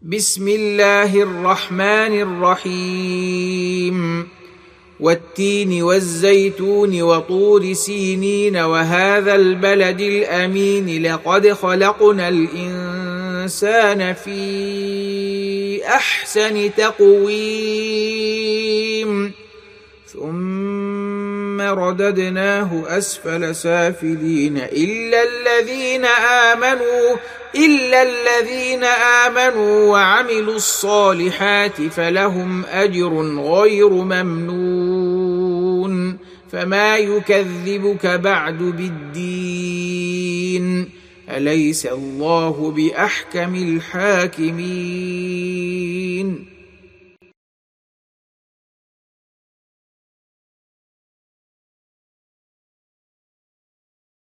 بسم الله الرحمن الرحيم والتين والزيتون وطور سينين وهذا البلد الأمين لقد خلقنا الإنسان في أحسن تقويم ثم رددناه أسفل سافلين إلا الذين آمنوا وعملوا الصالحات فلهم أجر غير ممنون فما يكذبك بعد بالدين أليس الله بأحكم الحاكمين